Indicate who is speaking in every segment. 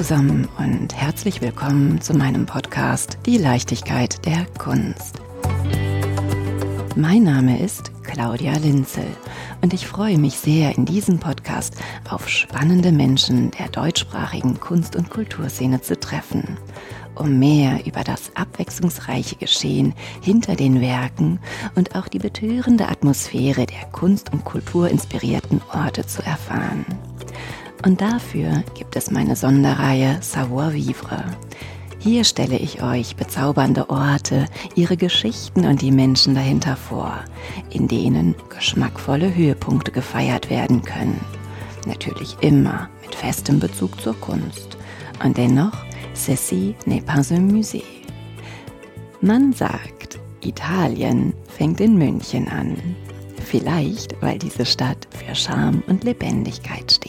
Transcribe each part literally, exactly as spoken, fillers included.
Speaker 1: zusammen und herzlich willkommen zu meinem Podcast Die Leichtigkeit der Kunst. Mein Name ist Claudia Linzel und ich freue mich sehr, in diesem Podcast auf spannende Menschen der deutschsprachigen Kunst- und Kulturszene zu treffen, um mehr über das abwechslungsreiche Geschehen hinter den Werken und auch die betörende Atmosphäre der kunst- und kulturinspirierten Orte zu erfahren. Und dafür gibt es meine Sonderreihe Savoir-vivre. Hier stelle ich euch bezaubernde Orte, ihre Geschichten und die Menschen dahinter vor, in denen geschmackvolle Höhepunkte gefeiert werden können. Natürlich immer mit festem Bezug zur Kunst. Und dennoch, ceci n'est pas un musée. Man sagt, Italien fängt in München an. Vielleicht, weil diese Stadt für Charme und Lebendigkeit steht.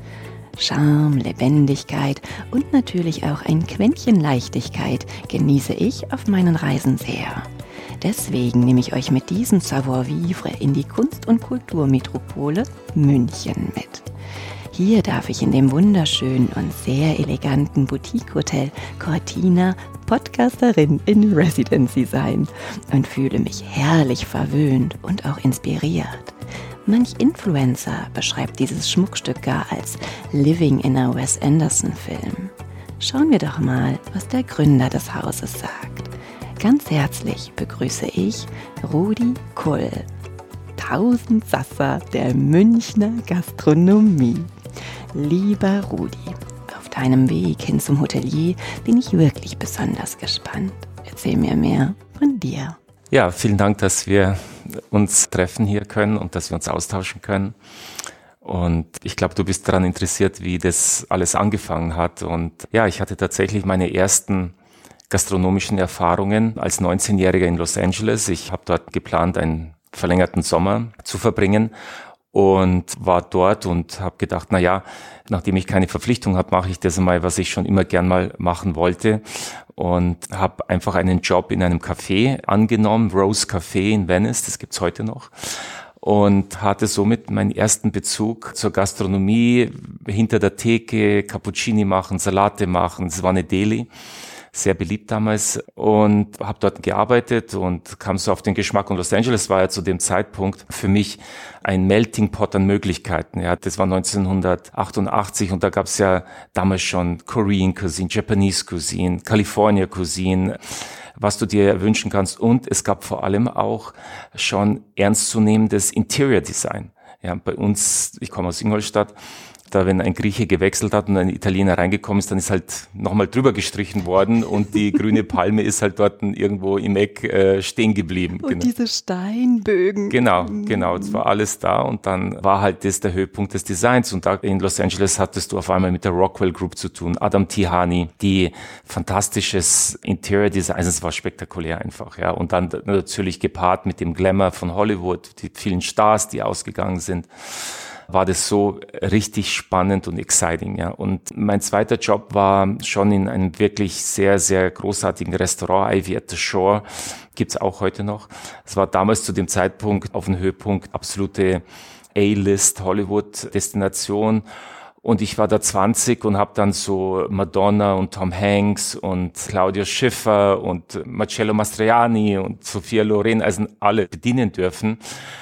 Speaker 1: Charme, Lebendigkeit und natürlich auch ein Quäntchen Leichtigkeit genieße ich auf meinen Reisen sehr. Deswegen nehme ich euch mit diesem Savoir-vivre in die Kunst- und Kulturmetropole München mit. Hier darf ich in dem wunderschönen und sehr eleganten Boutique-Hotel Cortina Podcasterin in Residency sein und fühle mich herrlich verwöhnt und auch inspiriert. Manch Influencer beschreibt dieses Schmuckstück gar als Living in a Wes Anderson-Film. Schauen wir doch mal, was der Gründer des Hauses sagt. Ganz herzlich begrüße ich Rudi Kull, Tausendsasser der Münchner Gastronomie. Lieber Rudi, auf deinem Weg hin zum Hotelier bin ich wirklich besonders gespannt. Erzähl mir mehr von dir.
Speaker 2: Ja, vielen Dank, dass wir uns treffen hier können und dass wir uns austauschen können. Und ich glaube, du bist daran interessiert, wie das alles angefangen hat. Und ja, ich hatte tatsächlich meine ersten gastronomischen Erfahrungen als neunzehnjähriger in Los Angeles. Ich habe dort geplant, einen verlängerten Sommer zu verbringen und war dort und habe gedacht, na ja, nachdem ich keine Verpflichtung habe, mache ich das einmal, was ich schon immer gern mal machen wollte. Und habe einfach einen Job in einem Café angenommen, Rose Café in Venice, das gibt's heute noch. Und hatte somit meinen ersten Bezug zur Gastronomie, hinter der Theke, Cappuccini machen, Salate machen, es war eine Deli. Sehr beliebt damals und habe dort gearbeitet und kam so auf den Geschmack. Und Los Angeles war ja zu dem Zeitpunkt für mich ein Melting Pot an Möglichkeiten. Ja, das war neunzehnhundertachtundachtzig und da gab es ja damals schon Korean Cuisine, Japanese Cuisine, California Cuisine, was du dir wünschen kannst. Und es gab vor allem auch schon ernstzunehmendes Interior Design. Ja, bei uns, ich komme aus Ingolstadt, da wenn ein Grieche gewechselt hat und ein Italiener reingekommen ist, dann ist halt nochmal drüber gestrichen worden und die grüne Palme ist halt dort irgendwo im Eck äh, stehen geblieben.
Speaker 1: Und
Speaker 2: genau.
Speaker 1: Diese Steinbögen.
Speaker 2: Genau, genau, es war alles da und dann war halt das der Höhepunkt des Designs und da in Los Angeles hattest du auf einmal mit der Rockwell Group zu tun, Adam Tihany, die fantastisches Interior Design, also es war spektakulär einfach, ja, und dann natürlich gepaart mit dem Glamour von Hollywood, die vielen Stars, die ausgegangen sind, war das so richtig spannend und exciting, ja. Und mein zweiter Job war schon in einem wirklich sehr, sehr großartigen Restaurant, Ivy at the Shore, gibt's auch heute noch. Es war damals zu dem Zeitpunkt auf dem Höhepunkt absolute A-List Hollywood-Destination. Und ich war da zwanzig und habe dann so Madonna und Tom Hanks und Claudia Schiffer und Marcello Mastroianni und Sophia Loren, also alle bedienen dürfen.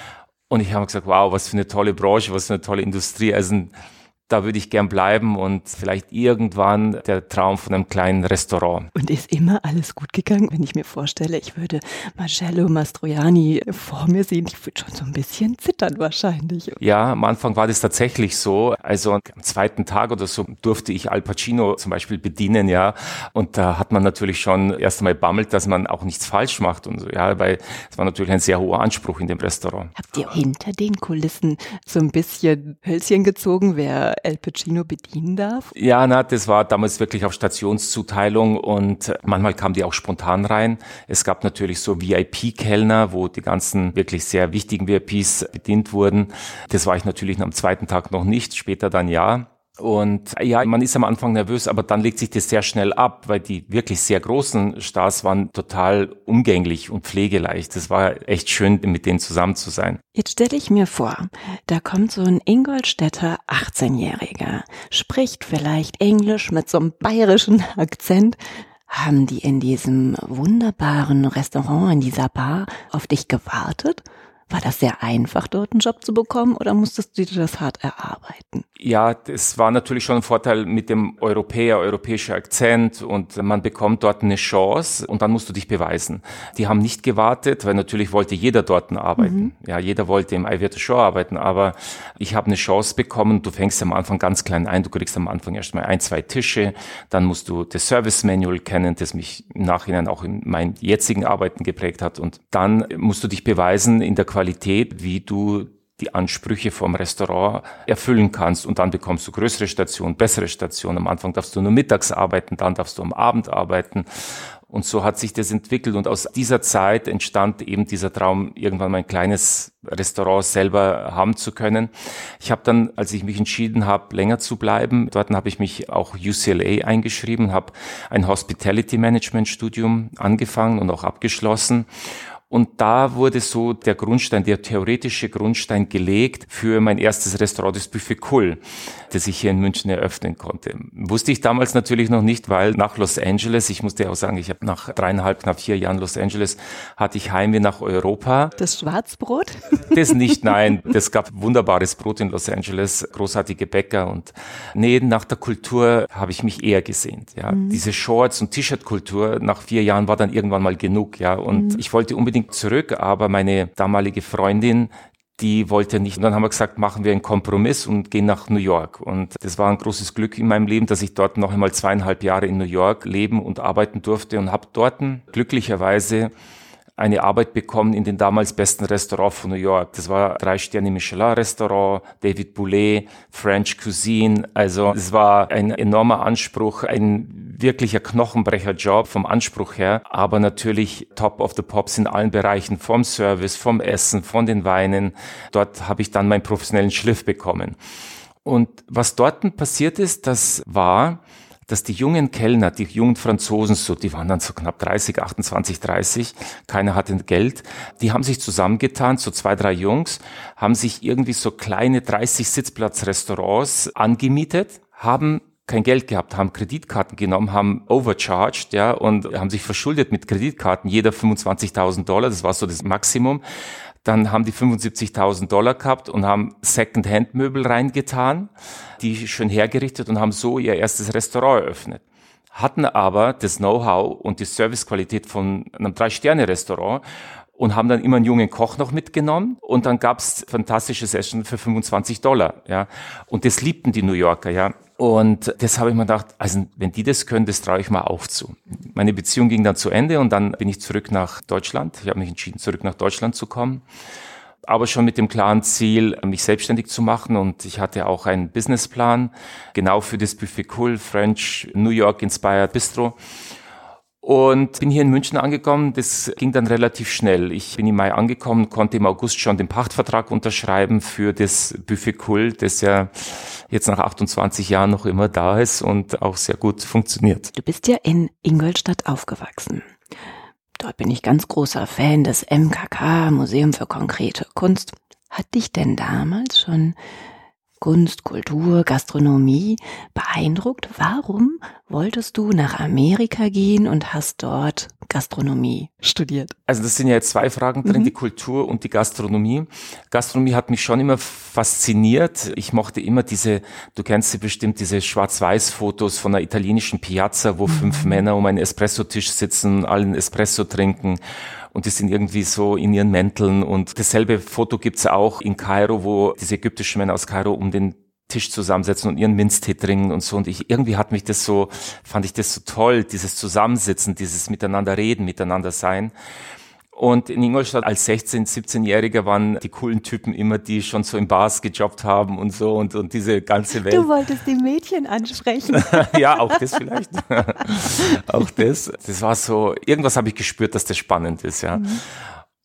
Speaker 2: Und ich habe gesagt, wow, was für eine tolle Branche, was für eine tolle Industrie. Also da würde ich gern bleiben und vielleicht irgendwann der Traum von einem kleinen Restaurant.
Speaker 1: Und ist immer alles gut gegangen, wenn ich mir vorstelle, ich würde Marcello Mastroianni vor mir sehen, ich würde schon so ein bisschen zittern wahrscheinlich.
Speaker 2: Ja, am Anfang war das tatsächlich so. Also am zweiten Tag oder so durfte ich Al Pacino zum Beispiel bedienen, ja. Und da hat man natürlich schon erst einmal bammelt, dass man auch nichts falsch macht und so, ja, weil es war natürlich ein sehr hoher Anspruch in dem Restaurant.
Speaker 1: Habt ihr hinter den Kulissen so ein bisschen Hölzchen gezogen, wer Al Pacino bedienen darf?
Speaker 2: Ja, na, das war damals wirklich auf Stationszuteilung und manchmal kamen die auch spontan rein. Es gab natürlich so V I P-Kellner, wo die ganzen wirklich sehr wichtigen V I Ps bedient wurden. Das war ich natürlich am zweiten Tag noch nicht, später dann ja. Und ja, man ist am Anfang nervös, aber dann legt sich das sehr schnell ab, weil die wirklich sehr großen Stars waren total umgänglich und pflegeleicht. Das war echt schön, mit denen zusammen zu sein.
Speaker 1: Jetzt stelle ich mir vor, da kommt so ein Ingolstädter achtzehnjähriger, spricht vielleicht Englisch mit so einem bayerischen Akzent. Haben die in diesem wunderbaren Restaurant, in dieser Bar auf dich gewartet? War das sehr einfach, dort einen Job zu bekommen oder musstest du dir das hart erarbeiten?
Speaker 2: Ja, das war natürlich schon ein Vorteil mit dem Europäer, europäischer Akzent und man bekommt dort eine Chance und dann musst du dich beweisen. Die haben nicht gewartet, weil natürlich wollte jeder dort arbeiten. Mhm. Ja, jeder wollte im I V R Show arbeiten, aber ich habe eine Chance bekommen. Du fängst am Anfang ganz klein ein, du kriegst am Anfang erstmal ein, zwei Tische, dann musst du das Service Manual kennen, das mich im Nachhinein auch in meinen jetzigen Arbeiten geprägt hat und dann musst du dich beweisen in der Qualität, wie du die Ansprüche vom Restaurant erfüllen kannst und dann bekommst du größere Stationen, bessere Stationen. Am Anfang darfst du nur mittags arbeiten, dann darfst du am Abend arbeiten und so hat sich das entwickelt und aus dieser Zeit entstand eben dieser Traum, irgendwann mein kleines Restaurant selber haben zu können. Ich habe dann, als ich mich entschieden habe, länger zu bleiben, dort habe ich mich auch U C L A eingeschrieben, habe ein Hospitality Management Studium angefangen und auch abgeschlossen. Und da wurde so der Grundstein, der theoretische Grundstein gelegt für mein erstes Restaurant, das Buffet Kull, das ich hier in München eröffnen konnte. Wusste ich damals natürlich noch nicht, weil nach Los Angeles, ich musste auch sagen, ich habe nach dreieinhalb, knapp vier Jahren Los Angeles, hatte ich Heimweh nach Europa.
Speaker 1: Das Schwarzbrot?
Speaker 2: Das nicht, nein. Das gab wunderbares Brot in Los Angeles, großartige Bäcker und nee, nach der Kultur habe ich mich eher gesehnt. Ja, mhm. Diese Shorts- und T-Shirt-Kultur nach vier Jahren war dann irgendwann mal genug. Ja, und mhm. ich wollte unbedingt zurück, aber meine damalige Freundin, die wollte nicht. Und dann haben wir gesagt, machen wir einen Kompromiss und gehen nach New York. Und das war ein großes Glück in meinem Leben, dass ich dort noch einmal zweieinhalb Jahre in New York leben und arbeiten durfte und habe dort glücklicherweise eine Arbeit bekommen in den damals besten Restaurant von New York. Das war drei Sterne Michelin Restaurant, David Boulez, French Cuisine. Also es war ein enormer Anspruch, ein wirklicher Knochenbrecher-Job vom Anspruch her, aber natürlich top of the pops in allen Bereichen, vom Service, vom Essen, von den Weinen. Dort habe ich dann meinen professionellen Schliff bekommen. Und was dort passiert ist, das war, dass die jungen Kellner, die jungen Franzosen, so, die waren dann so knapp dreißig, achtundzwanzig, dreißig, keiner hatte Geld, die haben sich zusammengetan, so zwei, drei Jungs, haben sich irgendwie so kleine dreißig Sitzplatz-Restaurants angemietet, haben kein Geld gehabt, haben Kreditkarten genommen, haben overcharged, ja, und haben sich verschuldet mit Kreditkarten, jeder fünfundzwanzigtausend Dollar, das war so das Maximum. Dann haben die fünfundsiebzigtausend Dollar gehabt und haben Second-Hand-Möbel reingetan, die schön hergerichtet und haben so ihr erstes Restaurant eröffnet. Hatten aber das Know-how und die Servicequalität von einem Drei-Sterne-Restaurant und haben dann immer einen jungen Koch noch mitgenommen und dann gab's fantastisches Essen für fünfundzwanzig Dollar, ja. Und das liebten die New Yorker, ja. Und das habe ich mir gedacht, also wenn die das können, das traue ich mal auch zu. Meine Beziehung ging dann zu Ende und dann bin ich zurück nach Deutschland. Ich habe mich entschieden, zurück nach Deutschland zu kommen, aber schon mit dem klaren Ziel, mich selbstständig zu machen. Und ich hatte auch einen Businessplan, genau für das Buffet Kull, French, New York Inspired Bistro. Und bin hier in München angekommen, das ging dann relativ schnell. Ich bin im Mai angekommen, konnte im August schon den Pachtvertrag unterschreiben für das Buffet Kull, das ja jetzt nach achtundzwanzig Jahren noch immer da ist und auch sehr gut funktioniert.
Speaker 1: Du bist ja in Ingolstadt aufgewachsen. Dort bin ich ganz großer Fan des M K K, Museum für konkrete Kunst. Hat dich denn damals schon Kunst, Kultur, Gastronomie beeindruckt? Warum wolltest du nach Amerika gehen und hast dort Gastronomie studiert?
Speaker 2: Also das sind ja jetzt zwei Fragen drin,
Speaker 1: Mhm.
Speaker 2: die Kultur und die Gastronomie. Gastronomie hat mich schon immer fasziniert. Ich mochte immer diese, du kennst sie bestimmt, diese Schwarz-Weiß-Fotos von einer italienischen Piazza, wo fünf Männer um einen Espressotisch sitzen, allen Espresso trinken. Und die sind irgendwie so in ihren Mänteln. Und dasselbe Foto gibt's auch in Kairo, wo diese ägyptischen Männer aus Kairo um den Tisch zusammensetzen und ihren Minztee trinken und so. Und ich, irgendwie hat mich das so, fand ich das so toll, dieses Zusammensitzen, dieses Miteinander reden, miteinander sein. Und in Ingolstadt als sechzehn-, siebzehnjähriger waren die coolen Typen immer, die schon so in Bars gejobbt haben und so und, und diese ganze Welt.
Speaker 1: Du wolltest die Mädchen ansprechen.
Speaker 2: Ja, auch das vielleicht. Auch das. Das war so, irgendwas habe ich gespürt, dass das spannend ist, ja. Mhm.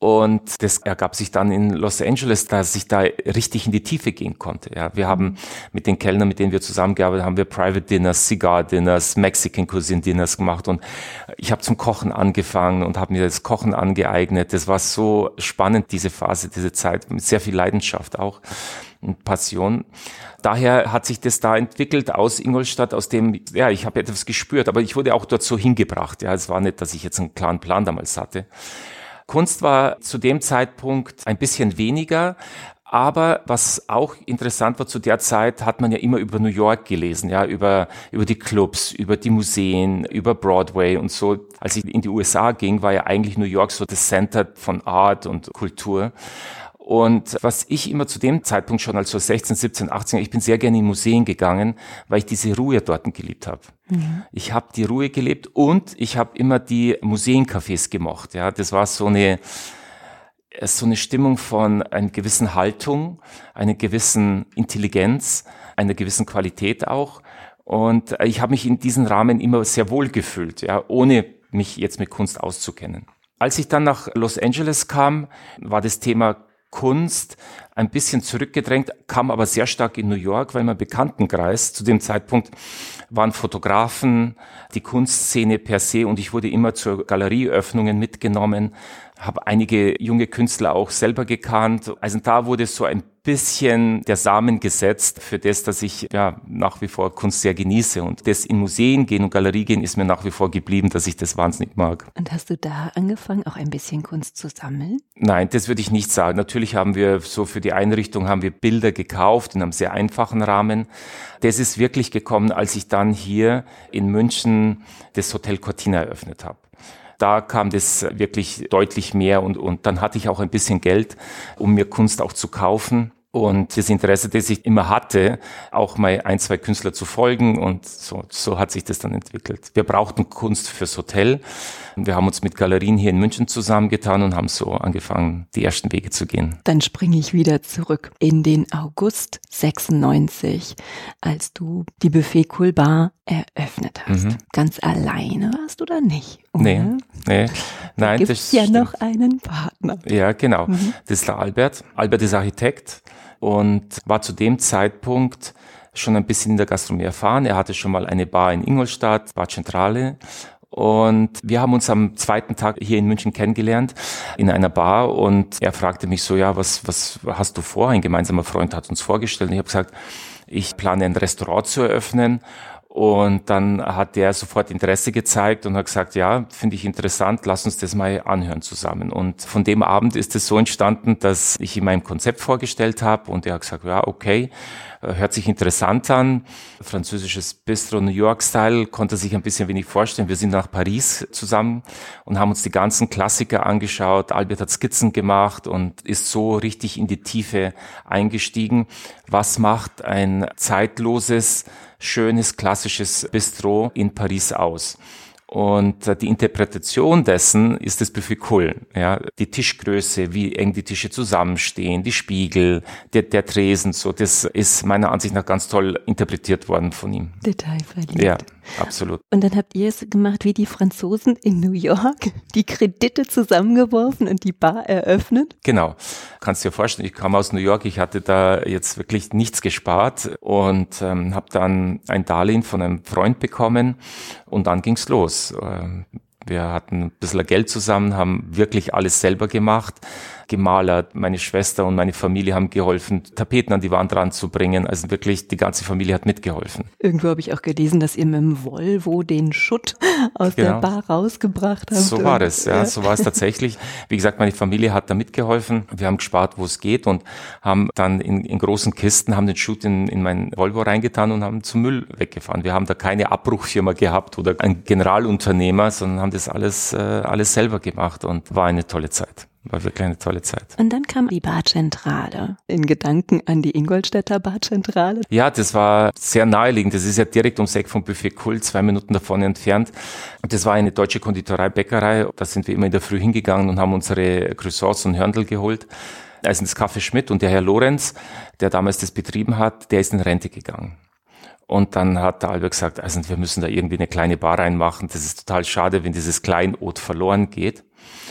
Speaker 2: Und das ergab sich dann in Los Angeles, dass ich da richtig in die Tiefe gehen konnte. Ja, wir haben mit den Kellnern, mit denen wir zusammengearbeitet haben, wir Private Dinners, Cigar Dinners, Mexican Cuisine Dinners gemacht. Und ich habe zum Kochen angefangen und habe mir das Kochen angeeignet. Das war so spannend, diese Phase, diese Zeit, mit sehr viel Leidenschaft auch und Passion. Daher hat sich das da entwickelt aus Ingolstadt, aus dem, ja, ich habe etwas gespürt, aber ich wurde auch dort so hingebracht. Ja, es war nicht, dass ich jetzt einen klaren Plan damals hatte. Kunst war zu dem Zeitpunkt ein bisschen weniger, aber was auch interessant war, zu der Zeit hat man ja immer über New York gelesen, ja, über, über die Clubs, über die Museen, über Broadway und so. Als ich in die U S A ging, war ja eigentlich New York so das Center von Art und Kultur. Und was ich immer zu dem Zeitpunkt schon als so sechzehn, siebzehn, achtzehn, ich bin sehr gerne in Museen gegangen, weil ich diese Ruhe dort geliebt habe. Mhm. Ich habe die Ruhe gelebt und ich habe immer die Museencafés gemocht. Ja, das war so eine so eine Stimmung von einer gewissen Haltung, einer gewissen Intelligenz, einer gewissen Qualität auch. Und ich habe mich in diesem Rahmen immer sehr wohl gefühlt, ja, ohne mich jetzt mit Kunst auszukennen. Als ich dann nach Los Angeles kam, war das Thema Kunst ein bisschen zurückgedrängt, kam aber sehr stark in New York, weil mein Bekanntenkreis zu dem Zeitpunkt waren Fotografen, die Kunstszene per se, und ich wurde immer zur Galerieöffnungen mitgenommen, habe einige junge Künstler auch selber gekannt. Also da wurde so ein bisschen der Samen gesetzt für das, dass ich ja nach wie vor Kunst sehr genieße. Und das in Museen gehen und Galerie gehen ist mir nach wie vor geblieben, dass ich das wahnsinnig mag.
Speaker 1: Und hast du da angefangen, auch ein bisschen Kunst zu sammeln?
Speaker 2: Nein, das würde ich nicht sagen. Natürlich haben wir so für die Einrichtung haben wir Bilder gekauft in einem sehr einfachen Rahmen. Das ist wirklich gekommen, als ich dann hier in München das Hotel Cortina eröffnet habe. Da kam das wirklich deutlich mehr und, und dann hatte ich auch ein bisschen Geld, um mir Kunst auch zu kaufen. Und das Interesse, das ich immer hatte, auch mal ein, zwei Künstler zu folgen, und so, so hat sich das dann entwickelt. Wir brauchten Kunst fürs Hotel. Wir haben uns mit Galerien hier in München zusammengetan und haben so angefangen, die ersten Wege zu gehen.
Speaker 1: Dann springe ich wieder zurück in den August sechsundneunzig, als du die Buffet Cool Bar eröffnet hast. Mhm. Ganz alleine warst du da nicht, oder?
Speaker 2: Nee, nee. Nein,
Speaker 1: da gibt's ja noch einen Partner.
Speaker 2: Ja, genau.
Speaker 1: Mhm.
Speaker 2: Das ist der Albert. Albert ist Architekt und war zu dem Zeitpunkt schon ein bisschen in der Gastronomie erfahren. Er hatte schon mal eine Bar in Ingolstadt, Bar Centrale. Und wir haben uns am zweiten Tag hier in München kennengelernt, in einer Bar. Und er fragte mich so, ja, was, was hast du vor? Ein gemeinsamer Freund hat uns vorgestellt. Und ich habe gesagt, ich plane ein Restaurant zu eröffnen. Und dann hat der sofort Interesse gezeigt und hat gesagt, ja, finde ich interessant, lass uns das mal anhören zusammen. Und von dem Abend ist es so entstanden, dass ich ihm mein Konzept vorgestellt habe und er hat gesagt, ja, okay, hört sich interessant an. Französisches Bistro, New York-Style, konnte sich ein bisschen wenig vorstellen. Wir sind nach Paris zusammen und haben uns die ganzen Klassiker angeschaut. Albert hat Skizzen gemacht und ist so richtig in die Tiefe eingestiegen. Was macht ein zeitloses, schönes, klassisches Bistro in Paris aus? Und die Interpretation dessen ist das Buffet Cool. Ja, die Tischgröße, wie eng die Tische zusammenstehen, die Spiegel, der, der Tresen, so, das ist meiner Ansicht nach ganz toll interpretiert worden von ihm.
Speaker 1: Detailverliebt.
Speaker 2: Ja, absolut.
Speaker 1: Und dann habt ihr es gemacht wie die Franzosen in New York, die Kredite zusammengeworfen und die Bar eröffnet?
Speaker 2: Genau. Kannst dir vorstellen, ich kam aus New York, ich hatte da jetzt wirklich nichts gespart und ähm, habe dann ein Darlehen von einem Freund bekommen und dann ging's los. Wir hatten ein bisschen Geld zusammen, haben wirklich alles selber gemacht, gemalert. Meine Schwester und meine Familie haben geholfen, Tapeten an die Wand ranzubringen. Also wirklich, die ganze Familie hat mitgeholfen.
Speaker 1: Irgendwo habe ich auch gelesen, dass ihr mit dem Volvo den Schutt aus genau. der Bar rausgebracht habt.
Speaker 2: So war es, ja, so war es tatsächlich. Wie gesagt, meine Familie hat da mitgeholfen. Wir haben gespart, wo es geht und haben dann in, in großen Kisten, haben den Schutt in, in mein Volvo reingetan und haben zum Müll weggefahren. Wir haben da keine Abbruchfirma gehabt oder ein Generalunternehmer, sondern haben das alles, äh, alles selber gemacht und war eine tolle Zeit. War wirklich eine tolle Zeit.
Speaker 1: Und dann kam die Bar Centrale. In Gedanken an die Ingolstädter Bar Centrale.
Speaker 2: Ja, das war sehr naheliegend. Das ist ja direkt ums Eck vom Buffet Cool, zwei Minuten davon entfernt. Das war eine deutsche Konditorei, Bäckerei. Da sind wir immer in der Früh hingegangen und haben unsere Croissants und Hörndl geholt. Also das Café Schmidt und der Herr Lorenz, der damals das betrieben hat, der ist in Rente gegangen. Und dann hat der Albert gesagt, also wir müssen da irgendwie eine kleine Bar reinmachen. Das ist total schade, wenn dieses Kleinod verloren geht.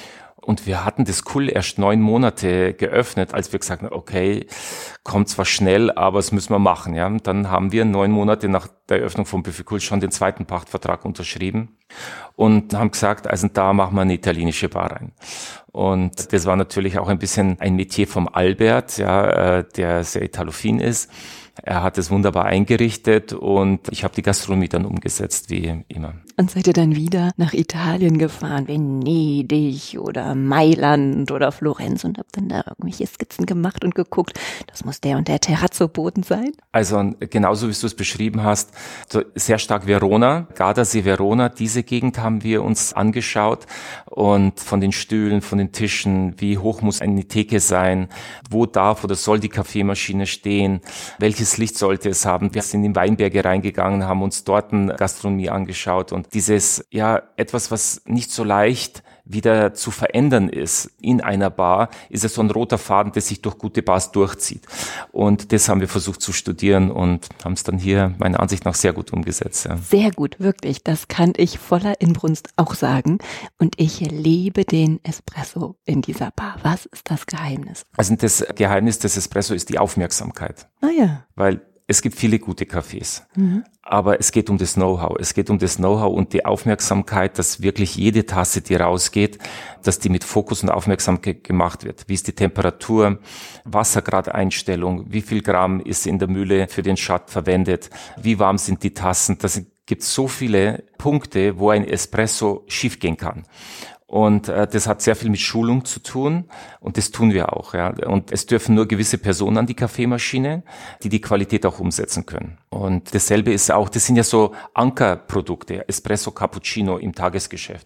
Speaker 2: Und wir hatten das Kul erst neun Monate geöffnet, als wir gesagt haben, okay, kommt zwar schnell, aber es müssen wir machen. Ja, und dann haben wir neun Monate nach der Eröffnung von Buffet Kul schon den zweiten Pachtvertrag unterschrieben und haben gesagt, also da machen wir eine italienische Bar rein. Und das war natürlich auch ein bisschen ein Metier vom Albert, ja, der sehr italophin ist. Er hat es wunderbar eingerichtet und ich habe die Gastronomie dann umgesetzt, wie immer.
Speaker 1: Und seid ihr dann wieder nach Italien gefahren, Venedig oder Mailand oder Florenz und habt dann da irgendwelche Skizzen gemacht und geguckt, das muss der und der Terrazzo-Boden sein?
Speaker 2: Also genauso wie du es beschrieben hast, so sehr stark Verona, Gardasee Verona, diese Gegend haben wir uns angeschaut und von den Stühlen, von den Tischen, wie hoch muss eine Theke sein, wo darf oder soll die Kaffeemaschine stehen, welches Licht sollte es haben. Wir sind in Weinberge reingegangen, haben uns dort eine Gastronomie angeschaut und dieses, ja, etwas, was nicht so leicht wieder zu verändern ist in einer Bar, ist es so ein roter Faden, der sich durch gute Bars durchzieht. Und das haben wir versucht zu studieren und haben es dann hier meiner Ansicht nach sehr gut umgesetzt. Ja.
Speaker 1: Sehr gut, wirklich. Das kann ich voller Inbrunst auch sagen. Und ich liebe den Espresso in dieser Bar. Was ist das Geheimnis?
Speaker 2: Also das Geheimnis des Espresso ist die Aufmerksamkeit.
Speaker 1: Ah ja.
Speaker 2: Weil es gibt viele gute Cafés, mhm. aber es geht um das Know-how. Es geht um das Know-how und die Aufmerksamkeit, dass wirklich jede Tasse, die rausgeht, dass die mit Fokus und Aufmerksamkeit gemacht wird. Wie ist die Temperatur, Wassergradeinstellung, wie viel Gramm ist in der Mühle für den Shot verwendet, wie warm sind die Tassen. Das gibt so viele Punkte, wo ein Espresso schiefgehen kann. Und äh, das hat sehr viel mit Schulung zu tun und das tun wir auch. Ja. Und es dürfen nur gewisse Personen an die Kaffeemaschine, die die Qualität auch umsetzen können. Und dasselbe ist auch, das sind ja so Ankerprodukte, Espresso, Cappuccino im Tagesgeschäft.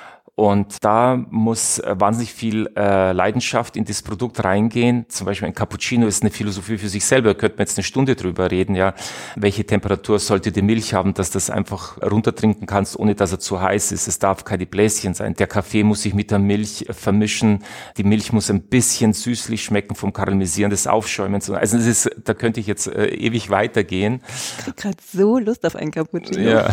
Speaker 2: Und da muss wahnsinnig viel äh, Leidenschaft in das Produkt reingehen. Zum Beispiel ein Cappuccino ist eine Philosophie für sich selber. Da könnte man jetzt eine Stunde drüber reden. Ja, welche Temperatur sollte die Milch haben, dass du das einfach runtertrinken kannst, ohne dass er zu heiß ist. Es darf keine Bläschen sein. Der Kaffee muss sich mit der Milch vermischen. Die Milch muss ein bisschen süßlich schmecken vom Karamellisieren des Aufschäumens. Also das ist, da könnte ich jetzt äh, ewig weitergehen.
Speaker 1: Ich krieg gerade so Lust auf ein Cappuccino.
Speaker 2: Ja.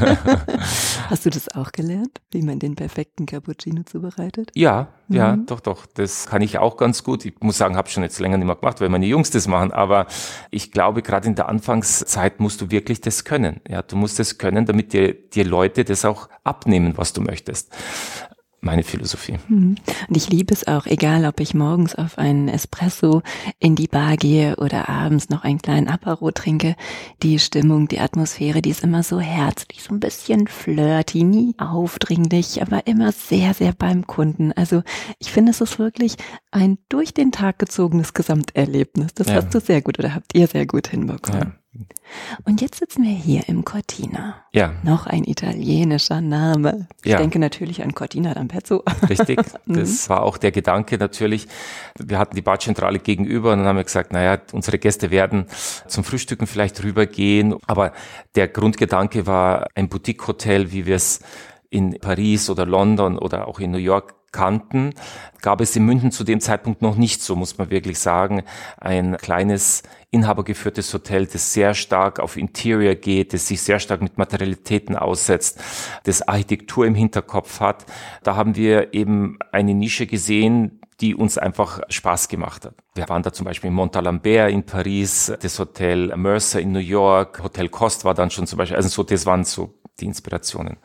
Speaker 1: Hast du das auch gelernt, wie man den perfekten Cappuccino zubereitet?
Speaker 2: Ja,
Speaker 1: mhm.
Speaker 2: ja, doch, doch. Das kann ich auch ganz gut. Ich muss sagen, habe schon jetzt länger nicht mehr gemacht, weil meine Jungs das machen. Aber ich glaube, gerade in der Anfangszeit musst du wirklich das können. Ja, du musst das können, damit dir, dir Leute das auch abnehmen, was du möchtest. Meine Philosophie.
Speaker 1: Und ich liebe es auch, egal ob ich morgens auf einen Espresso in die Bar gehe oder abends noch einen kleinen Apero trinke, die Stimmung, die Atmosphäre, die ist immer so herzlich, so ein bisschen flirty, nie aufdringlich, aber immer sehr, sehr beim Kunden. Also ich finde, es ist wirklich ein durch den Tag gezogenes Gesamterlebnis. Das ja. hast du sehr gut oder habt ihr sehr gut hinbekommen. Ja. Und jetzt sitzen wir hier im Cortina.
Speaker 2: Ja.
Speaker 1: Noch ein italienischer Name. Ich
Speaker 2: ja.
Speaker 1: denke natürlich an Cortina d'Ampezzo.
Speaker 2: Richtig, das war auch der Gedanke natürlich. Wir hatten die Barzentrale gegenüber und dann haben wir gesagt, naja, unsere Gäste werden zum Frühstücken vielleicht rübergehen. Aber der Grundgedanke war ein Boutique-Hotel, wie wir es in Paris oder London oder auch in New York kannten, gab es in München zu dem Zeitpunkt noch nicht so, muss man wirklich sagen. Ein kleines inhabergeführtes Hotel, das sehr stark auf Interior geht, das sich sehr stark mit Materialitäten aussetzt, das Architektur im Hinterkopf hat. Da haben wir eben eine Nische gesehen, die uns einfach Spaß gemacht hat. Wir waren da zum Beispiel in Montalembert in Paris, das Hotel Mercer in New York, Hotel Coste war dann schon zum Beispiel, also so, das waren so die Inspirationen.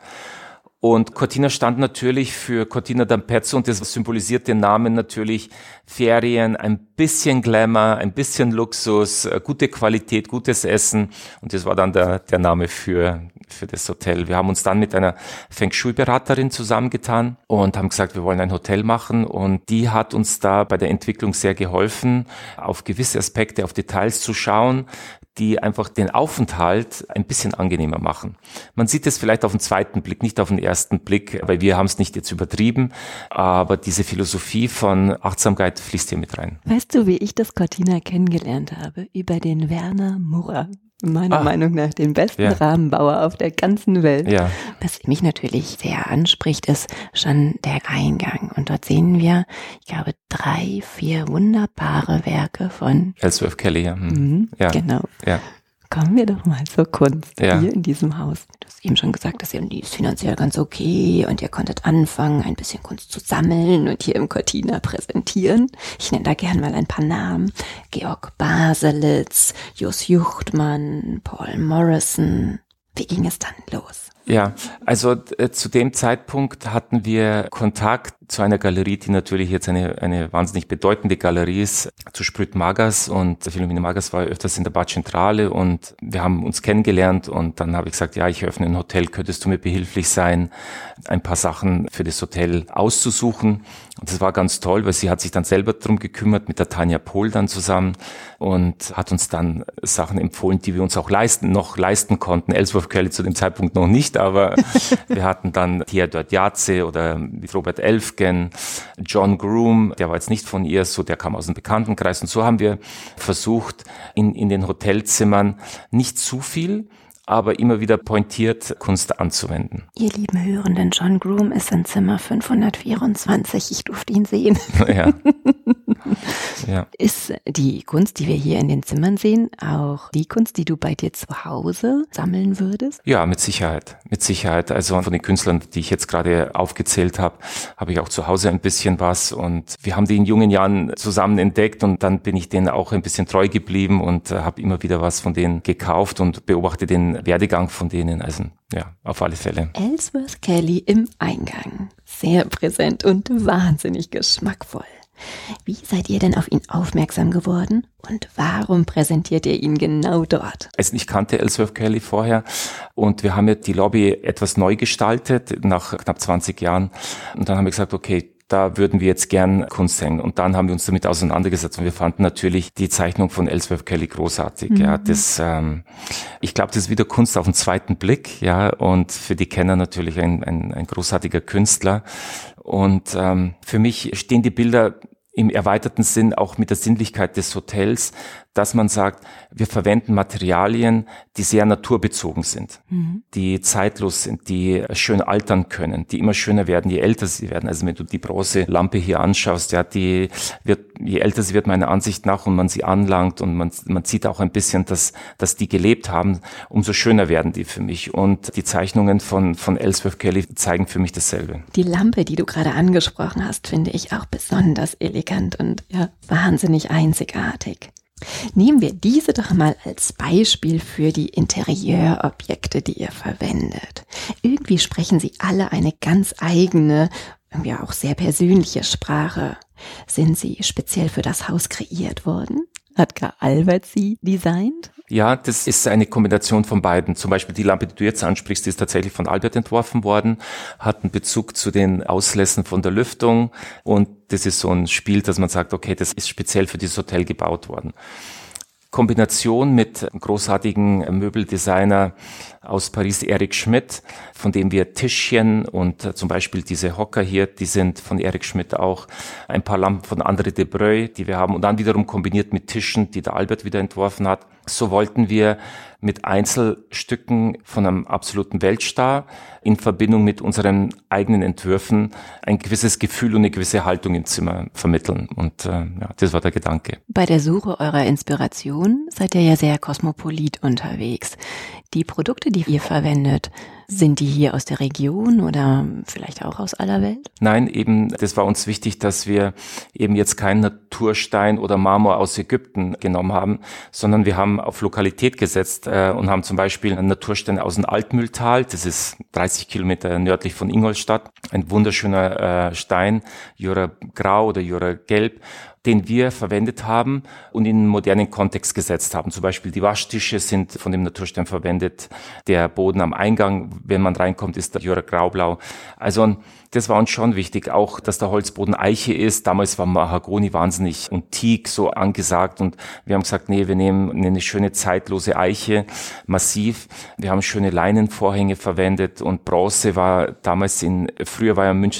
Speaker 2: Und Cortina stand natürlich für Cortina d'Ampezzo und das symbolisiert den Namen natürlich Ferien, ein bisschen Glamour, ein bisschen Luxus, gute Qualität, gutes Essen und das war dann der, der Name für, für das Hotel. Wir haben uns dann mit einer Feng Shui-Beraterin zusammengetan und haben gesagt, wir wollen ein Hotel machen und die hat uns da bei der Entwicklung sehr geholfen, auf gewisse Aspekte, auf Details zu schauen, die einfach den Aufenthalt ein bisschen angenehmer machen. Man sieht es vielleicht auf den zweiten Blick, nicht auf den ersten Blick, weil wir haben es nicht jetzt übertrieben, aber diese Philosophie von Achtsamkeit fließt hier mit rein.
Speaker 1: Weißt du, wie ich das Cortina kennengelernt habe? Über den Werner Murrer. Meiner ah, Meinung nach den besten ja. Rahmenbauer auf der ganzen Welt.
Speaker 2: Ja.
Speaker 1: Was mich natürlich sehr anspricht, ist schon der Eingang. Und dort sehen wir, ich glaube, drei, vier wunderbare Werke von
Speaker 2: Ellsworth Kelly. Ja.
Speaker 1: Mhm,
Speaker 2: ja.
Speaker 1: Genau.
Speaker 2: Ja.
Speaker 1: Kommen wir doch mal zur Kunst
Speaker 2: ja.
Speaker 1: hier in diesem Haus. Du hast eben schon gesagt, dass ihr die ist finanziell ganz okay und ihr konntet anfangen, ein bisschen Kunst zu sammeln und hier im Cortina präsentieren. Ich nenne da gern mal ein paar Namen. Georg Baselitz, Jos Juchtmann, Paul Morrison. Wie ging es dann los?
Speaker 2: Ja, also äh, zu dem Zeitpunkt hatten wir Kontakt zu einer Galerie, die natürlich jetzt eine eine wahnsinnig bedeutende Galerie ist, zu Sprüt Magas, und Philomena Magas war öfters in der Bad Centrale und wir haben uns kennengelernt und dann habe ich gesagt, ja, ich öffne ein Hotel, könntest du mir behilflich sein, ein paar Sachen für das Hotel auszusuchen. Und das war ganz toll, weil sie hat sich dann selber drum gekümmert, mit der Tanja Pohl dann zusammen, und hat uns dann Sachen empfohlen, die wir uns auch leisten, noch leisten konnten. Ellsworth Kelly zu dem Zeitpunkt noch nicht, aber wir hatten dann Theodor Djatze oder Robert Elfgen, John Groom, der war jetzt nicht von ihr, so der kam aus dem Bekanntenkreis. Und so haben wir versucht, in, in den Hotelzimmern nicht zu viel, aber immer wieder pointiert Kunst anzuwenden.
Speaker 1: Ihr lieben Hörenden, John Groom ist in Zimmer fünfhundertvierundzwanzig. Ich durfte ihn sehen.
Speaker 2: Ja. Ja.
Speaker 1: Ist die Kunst, die wir hier in den Zimmern sehen, auch die Kunst, die du bei dir zu Hause sammeln würdest?
Speaker 2: Ja, mit Sicherheit, mit Sicherheit. Also von den Künstlern, die ich jetzt gerade aufgezählt habe, habe ich auch zu Hause ein bisschen was, und wir haben die in jungen Jahren zusammen entdeckt und dann bin ich denen auch ein bisschen treu geblieben und äh, habe immer wieder was von denen gekauft und beobachte den Werdegang von denen. Also ja, auf alle Fälle.
Speaker 1: Ellsworth Kelly im Eingang. Sehr präsent und wahnsinnig geschmackvoll. Wie seid ihr denn auf ihn aufmerksam geworden und warum präsentiert ihr ihn genau dort?
Speaker 2: Also ich kannte Ellsworth Kelly vorher und wir haben ja die Lobby etwas neu gestaltet nach knapp zwanzig Jahren, und dann haben wir gesagt, okay, da würden wir jetzt gern Kunst hängen. Und dann haben wir uns damit auseinandergesetzt und wir fanden natürlich die Zeichnung von Ellsworth Kelly großartig. Mhm. Ja, das, ähm, ich glaube, das ist wieder Kunst auf den zweiten Blick, ja, und für die Kenner natürlich ein, ein, ein großartiger Künstler. Und ähm, für mich stehen die Bilder im erweiterten Sinn auch mit der Sinnlichkeit des Hotels, dass man sagt, wir verwenden Materialien, die sehr naturbezogen sind, mhm. die zeitlos sind, die schön altern können, die immer schöner werden, je älter sie werden. Also wenn du die Bronzelampe hier anschaust, ja, die wird, je älter sie wird meiner Ansicht nach und man sie anlangt und man, man sieht auch ein bisschen, dass, dass die gelebt haben, umso schöner werden die für mich. Und die Zeichnungen von, von Ellsworth Kelly zeigen für mich dasselbe.
Speaker 1: Die Lampe, die du gerade angesprochen hast, finde ich auch besonders elegant und ja, wahnsinnig einzigartig. Nehmen wir diese doch mal als Beispiel für die Interieurobjekte, die ihr verwendet. Irgendwie sprechen sie alle eine ganz eigene, irgendwie auch sehr persönliche Sprache. Sind sie speziell für das Haus kreiert worden? Hat Karl Albert sie designt?
Speaker 2: Ja, das ist eine Kombination von beiden. Zum Beispiel die Lampe, die du jetzt ansprichst, die ist tatsächlich von Albert entworfen worden, hat einen Bezug zu den Auslässen von der Lüftung, und das ist so ein Spiel, dass man sagt, okay, das ist speziell für dieses Hotel gebaut worden. Kombination mit einem großartigen Möbeldesigner aus Paris, Eric Schmidt, von dem wir Tischchen und äh, zum Beispiel diese Hocker hier, die sind von Eric Schmidt auch, ein paar Lampen von André de Breuil, die wir haben, und dann wiederum kombiniert mit Tischen, die der Albert wieder entworfen hat. So wollten wir mit Einzelstücken von einem absoluten Weltstar in Verbindung mit unseren eigenen Entwürfen ein gewisses Gefühl und eine gewisse Haltung im Zimmer vermitteln. Und äh, ja, das war der Gedanke.
Speaker 1: Bei der Suche eurer Inspiration seid ihr ja sehr kosmopolit unterwegs. Die Produkte, die ihr verwendet, sind die hier aus der Region oder vielleicht auch aus aller Welt?
Speaker 2: Nein, eben, das war uns wichtig, dass wir eben jetzt keinen Naturstein oder Marmor aus Ägypten genommen haben, sondern wir haben auf Lokalität gesetzt äh, und haben zum Beispiel einen Naturstein aus dem Altmühltal, das ist dreißig Kilometer nördlich von Ingolstadt, ein wunderschöner äh, Stein, Jura Grau oder Jura Gelb, den wir verwendet haben und in einen modernen Kontext gesetzt haben. Zum Beispiel die Waschtische sind von dem Naturstein verwendet. Der Boden am Eingang, wenn man reinkommt, ist der Jura Graublau. Also das war uns schon wichtig, auch dass der Holzboden Eiche ist. Damals war Mahagoni wahnsinnig und Teak so angesagt und wir haben gesagt, nee, wir nehmen eine schöne zeitlose Eiche, massiv. Wir haben schöne Leinenvorhänge verwendet und Bronze war damals in, früher war ja in München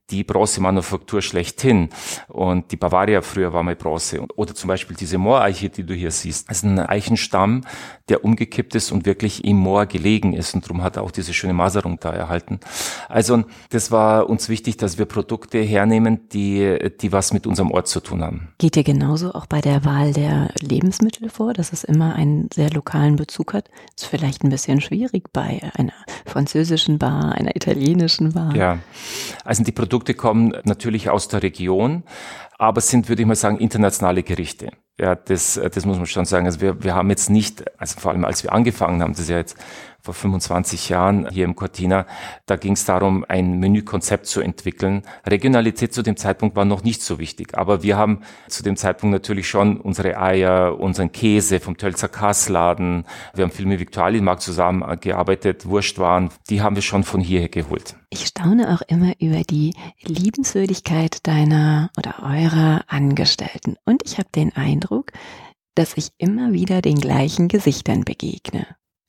Speaker 2: die Bronzemanufaktur schlechthin. Und die Bavaria früher war mal Bronze. Oder zum Beispiel diese Mooreiche, die du hier siehst. Das ist ein Eichenstamm, der umgekippt ist und wirklich im Moor gelegen ist. Und darum hat er auch diese schöne Maserung da erhalten. Also das war uns wichtig, dass wir Produkte hernehmen, die, die was mit unserem Ort zu tun haben.
Speaker 1: Geht ihr genauso auch bei der Wahl der Lebensmittel vor, dass es immer einen sehr lokalen Bezug hat? Ist vielleicht ein bisschen schwierig bei einer französischen Bar, einer italienischen Bar.
Speaker 2: Ja, also die Produkte kommen natürlich aus der Region, aber sind, würde ich mal sagen, internationale Gerichte. Ja, das, das muss man schon sagen. Also wir, wir haben jetzt nicht, also vor allem als wir angefangen haben, das ist ja jetzt vor fünfundzwanzig Jahren hier im Cortina, da ging es darum, ein Menükonzept zu entwickeln. Regionalität zu dem Zeitpunkt war noch nicht so wichtig, aber wir haben zu dem Zeitpunkt natürlich schon unsere Eier, unseren Käse vom Tölzer Kassladen, wir haben viel mit Viktualienmarkt zusammengearbeitet, Wurstwaren, die haben wir schon von hierher geholt.
Speaker 1: Ich staune auch immer über die Liebenswürdigkeit deiner oder eurer Angestellten und ich habe den Eindruck, dass ich immer wieder den gleichen Gesichtern begegne.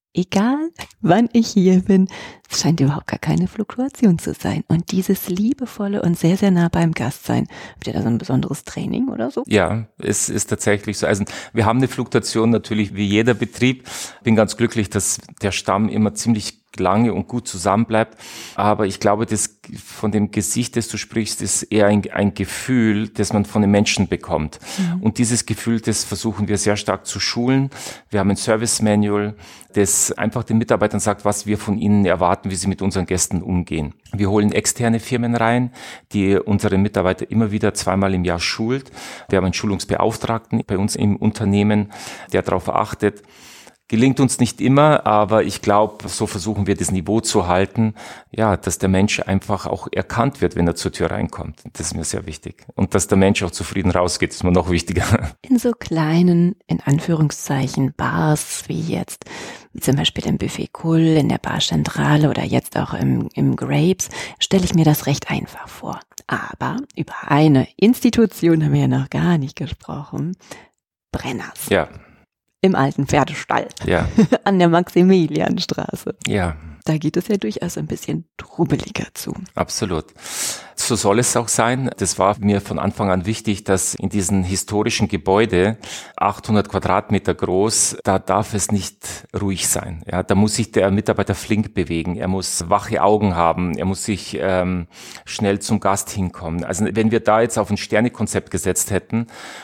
Speaker 1: Egal, wann ich hier bin, es scheint überhaupt gar keine Fluktuation zu sein. Und dieses liebevolle und sehr, sehr nah beim Gast sein, habt ihr da so ein besonderes Training oder so?
Speaker 2: Ja, es ist tatsächlich so. Also wir haben eine Fluktuation natürlich wie jeder Betrieb. Bin ganz glücklich, dass der Stamm immer ziemlich lange und gut zusammenbleibt. Aber ich glaube, das von dem Gesicht, das du sprichst, ist eher ein, ein Gefühl, das man von den Menschen bekommt. Mhm. Und dieses Gefühl, das versuchen wir sehr stark zu schulen. Wir haben ein Service-Manual, das einfach den Mitarbeitern sagt, was wir von ihnen erwarten, wie sie mit unseren Gästen umgehen. Wir holen externe Firmen rein, die unsere Mitarbeiter immer wieder zweimal im Jahr schult. Wir haben einen Schulungsbeauftragten bei uns im Unternehmen, der darauf achtet. Gelingt uns nicht immer, aber ich glaube, so versuchen wir das Niveau zu halten, ja, dass der Mensch einfach auch erkannt wird, wenn er zur Tür reinkommt. Das ist mir sehr wichtig. Und dass der Mensch auch zufrieden rausgeht, ist mir noch wichtiger.
Speaker 1: In so kleinen, in Anführungszeichen, Bars wie jetzt, wie zum Beispiel im Buffet Kull, in der Bar Centrale oder jetzt auch im, im Grapes, stelle ich mir das recht einfach vor. Aber über eine Institution haben wir ja noch gar nicht gesprochen. Brenners.
Speaker 2: Ja.
Speaker 1: Im alten Pferdestall.
Speaker 2: Ja.
Speaker 1: An der Maximilianstraße.
Speaker 2: Ja.
Speaker 1: Da geht es ja durchaus ein bisschen trubeliger zu.
Speaker 2: Absolut. So soll es auch sein. Das war mir von Anfang an wichtig, dass in diesem historischen Gebäude, achthundert Quadratmeter groß, da darf es nicht ruhig sein. Ja, da muss sich der Mitarbeiter flink bewegen. Er muss wache Augen haben. Er muss sich ähm, schnell zum Gast hinkommen. Also wenn wir da jetzt auf ein Sternekonzept gesetzt hätten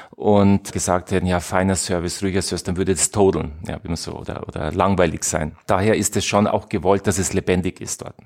Speaker 2: und gesagt hätten, ja, feiner Service, ruhiger Service, dann würde es todeln, ja, wie man so, oder, oder langweilig sein. Daher ist es schon auch gewollt, dass es lebendig ist dort.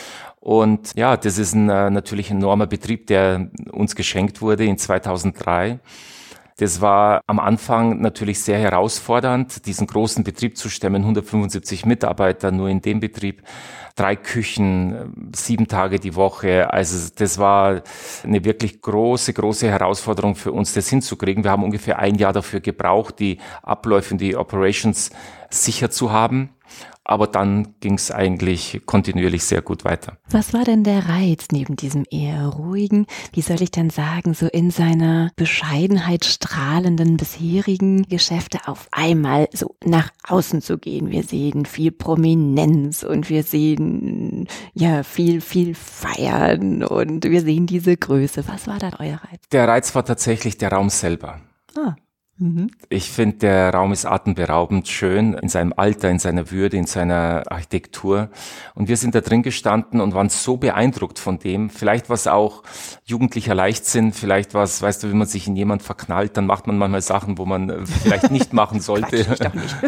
Speaker 2: Und ja, das ist ein, äh, natürlich ein enormer Betrieb, der uns geschenkt wurde in zweitausenddrei. Das war am Anfang natürlich sehr herausfordernd, diesen großen Betrieb zu stemmen, hundertfünfundsiebzig Mitarbeiter nur in dem Betrieb, drei Küchen, sieben Tage die Woche. Also das war eine wirklich große, große Herausforderung für uns, das hinzukriegen. Wir haben ungefähr ein Jahr dafür gebraucht, die Abläufe und die Operations sicher zu haben. Aber dann ging es eigentlich kontinuierlich sehr gut weiter.
Speaker 1: Was war denn der Reiz neben diesem eher ruhigen, wie soll ich denn sagen, so in seiner Bescheidenheit strahlenden bisherigen Geschäfte auf einmal so nach außen zu gehen? Wir sehen viel Prominenz und wir sehen ja viel, viel Feiern und wir sehen diese Größe. Was war da euer Reiz?
Speaker 2: Der Reiz war tatsächlich der Raum selber.
Speaker 1: Ah. Mhm.
Speaker 2: Ich finde, der Raum ist atemberaubend schön in seinem Alter, in seiner Würde, in seiner Architektur. Und wir sind da drin gestanden und waren so beeindruckt von dem. Vielleicht war es auch jugendlicher Leichtsinn, vielleicht war es, weißt du, wenn man sich in jemand verknallt, dann macht man manchmal Sachen, wo man vielleicht nicht machen sollte.
Speaker 1: Ich doch nicht.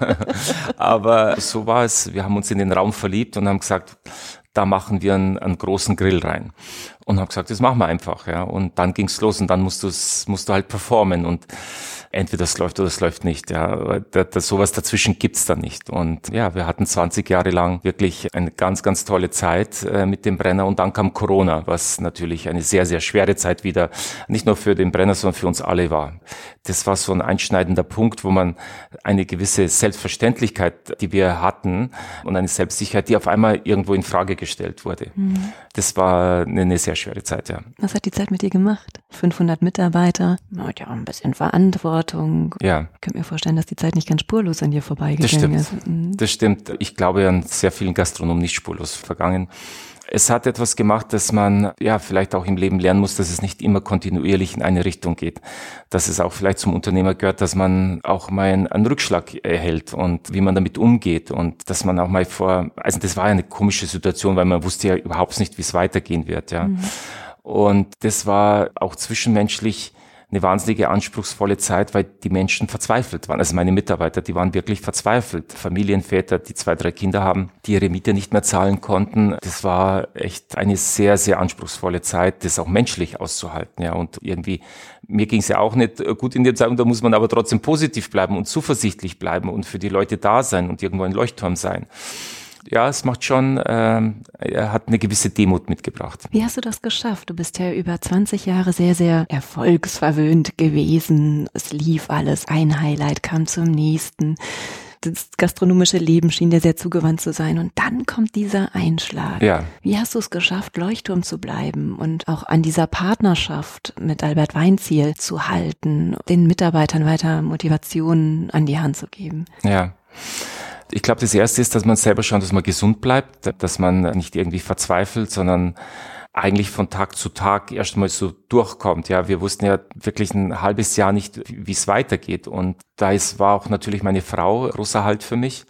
Speaker 2: Aber so war es. Wir haben uns in den Raum verliebt und haben gesagt, da machen wir einen, einen großen Grill rein. Und haben gesagt, das machen wir einfach, ja. Und dann ging's los und dann musst du musst du halt performen und entweder es läuft oder es läuft nicht, ja. Da, da, sowas dazwischen gibt's da nicht. Und ja, wir hatten zwanzig Jahre lang wirklich eine ganz, ganz tolle Zeit äh, mit dem Brenner und dann kam Corona, was natürlich eine sehr, sehr schwere Zeit wieder, nicht nur für den Brenner, sondern für uns alle war. Das war so ein einschneidender Punkt, wo man eine gewisse Selbstverständlichkeit, die wir hatten und eine Selbstsicherheit, die auf einmal irgendwo in Frage gestellt wurde. Mhm. Das war eine, eine sehr schwere Zeit, ja.
Speaker 1: Was hat die Zeit mit dir gemacht? fünfhundert Mitarbeiter, ja, ein bisschen Verantwortung.
Speaker 2: Ja.
Speaker 1: Ich könnte mir vorstellen, dass die Zeit nicht ganz spurlos an dir vorbeigegangen
Speaker 2: ist. Das stimmt. Mhm. Das stimmt. Ich glaube, an sehr vielen Gastronomen nicht spurlos vergangen. Es hat etwas gemacht, dass man ja vielleicht auch im Leben lernen muss, dass es nicht immer kontinuierlich in eine Richtung geht. Dass es auch vielleicht zum Unternehmer gehört, dass man auch mal einen, einen Rückschlag erhält und wie man damit umgeht und dass man auch mal vor, also das war ja eine komische Situation, weil man wusste ja überhaupt nicht, wie es weitergehen wird, ja. Mhm. Und das war auch zwischenmenschlich eine wahnsinnige anspruchsvolle Zeit, weil die Menschen verzweifelt waren. Also meine Mitarbeiter, die waren wirklich verzweifelt. Familienväter, die zwei, drei Kinder haben, die ihre Miete nicht mehr zahlen konnten. Das war echt eine sehr, sehr anspruchsvolle Zeit, das auch menschlich auszuhalten. Ja, und irgendwie, mir ging es ja auch nicht gut in der Zeit, und da muss man aber trotzdem positiv bleiben und zuversichtlich bleiben und für die Leute da sein und irgendwo ein Leuchtturm sein. Ja, es macht schon, ähm, er hat eine gewisse Demut mitgebracht.
Speaker 1: Wie hast du das geschafft? Du bist ja über zwanzig Jahre sehr, sehr erfolgsverwöhnt gewesen. Es lief alles, ein Highlight kam zum nächsten. Das gastronomische Leben schien dir sehr zugewandt zu sein. Und dann kommt dieser Einschlag.
Speaker 2: Ja.
Speaker 1: Wie hast du es geschafft, Leuchtturm zu bleiben und auch an dieser Partnerschaft mit Albert Weinzierl zu halten, den Mitarbeitern weiter Motivationen an die Hand zu geben?
Speaker 2: Ja. Ich glaube, das Erste ist, dass man selber schaut, dass man gesund bleibt, dass man nicht irgendwie verzweifelt, sondern eigentlich von Tag zu Tag erstmal so durchkommt. Ja, wir wussten ja wirklich ein halbes Jahr nicht, wie es weitergeht. Und da ist, war auch natürlich meine Frau großer Halt für mich.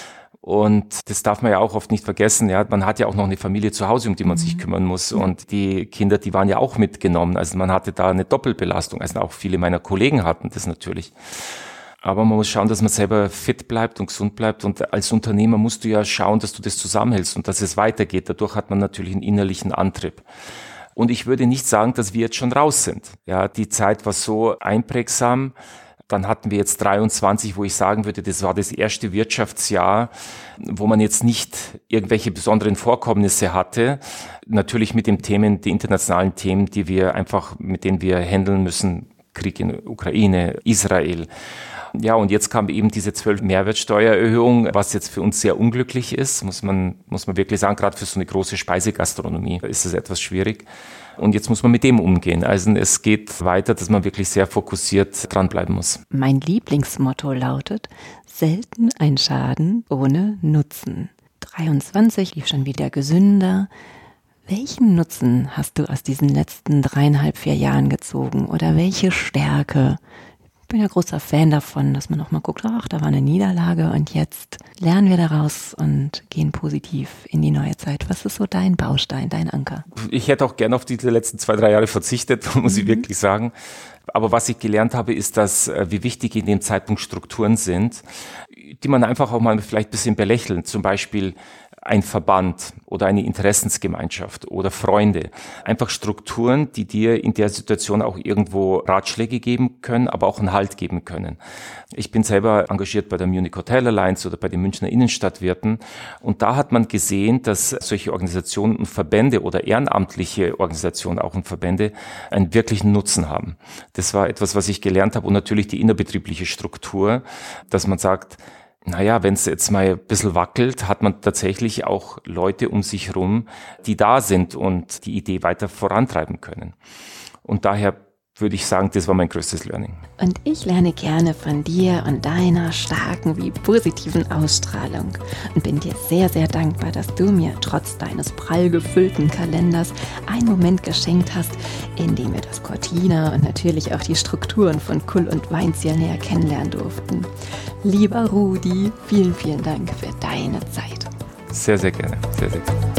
Speaker 2: Und das darf man ja auch oft nicht vergessen. Ja, man hat ja auch noch eine Familie zu Hause, um die man sich kümmern muss. Und die Kinder, die waren ja auch mitgenommen. Also man hatte da eine Doppelbelastung. Also auch viele meiner Kollegen hatten das natürlich. Aber man muss schauen, dass man selber fit bleibt und gesund bleibt. Und als Unternehmer musst du ja schauen, dass du das zusammenhältst und dass es weitergeht. Dadurch hat man natürlich einen innerlichen Antrieb. Und ich würde nicht sagen, dass wir jetzt schon raus sind. Ja, die Zeit war so einprägsam. Dann hatten wir jetzt dreiundzwanzig, wo ich sagen würde, das war das erste Wirtschaftsjahr, wo man jetzt nicht irgendwelche besonderen Vorkommnisse hatte. Natürlich mit den Themen, die internationalen Themen, die wir einfach, mit denen wir handeln müssen. Krieg in der Ukraine, Israel. Ja, und jetzt kam eben diese zwölf Mehrwertsteuererhöhung, was jetzt für uns sehr unglücklich ist, muss man, muss man wirklich sagen, gerade für so eine große Speisegastronomie ist es etwas schwierig. Und jetzt muss man mit dem umgehen. Also es geht weiter, dass man wirklich sehr fokussiert dranbleiben muss.
Speaker 1: Mein Lieblingsmotto lautet, selten ein Schaden ohne Nutzen. dreiundzwanzig lief schon wieder gesünder. Welchen Nutzen hast du aus diesen letzten dreieinhalb, vier Jahren gezogen? Oder welche Stärke? Ich bin ja großer Fan davon, dass man auch mal guckt, ach, da war eine Niederlage und jetzt lernen wir daraus und gehen positiv in die neue Zeit. Was ist so dein Baustein, dein Anker?
Speaker 2: Ich hätte auch gerne auf die letzten zwei, drei Jahre verzichtet, muss mhm. ich wirklich sagen. Aber was ich gelernt habe, ist, dass wie wichtig in dem Zeitpunkt Strukturen sind, die man einfach auch mal vielleicht ein bisschen belächeln. Zum Beispiel ein Verband oder eine Interessensgemeinschaft oder Freunde. Einfach Strukturen, die dir in der Situation auch irgendwo Ratschläge geben können, aber auch einen Halt geben können. Ich bin selber engagiert bei der Munich Hotel Alliance oder bei den Münchner Innenstadtwirten und da hat man gesehen, dass solche Organisationen und Verbände oder ehrenamtliche Organisationen, auch und Verbände, einen wirklichen Nutzen haben. Das war etwas, was ich gelernt habe und natürlich die innerbetriebliche Struktur, dass man sagt, naja, wenn es jetzt mal ein bisschen wackelt, hat man tatsächlich auch Leute um sich herum, die da sind und die Idee weiter vorantreiben können. Und daher würde ich sagen, das war mein größtes Learning.
Speaker 1: Und ich lerne gerne von dir und deiner starken wie positiven Ausstrahlung und bin dir sehr, sehr dankbar, dass du mir trotz deines prall gefüllten Kalenders einen Moment geschenkt hast, in dem wir das Cortina und natürlich auch die Strukturen von Kull und Weinzierl näher kennenlernen durften. Lieber Rudi, vielen, vielen Dank für deine Zeit.
Speaker 2: Sehr, sehr gerne. Sehr, sehr gerne.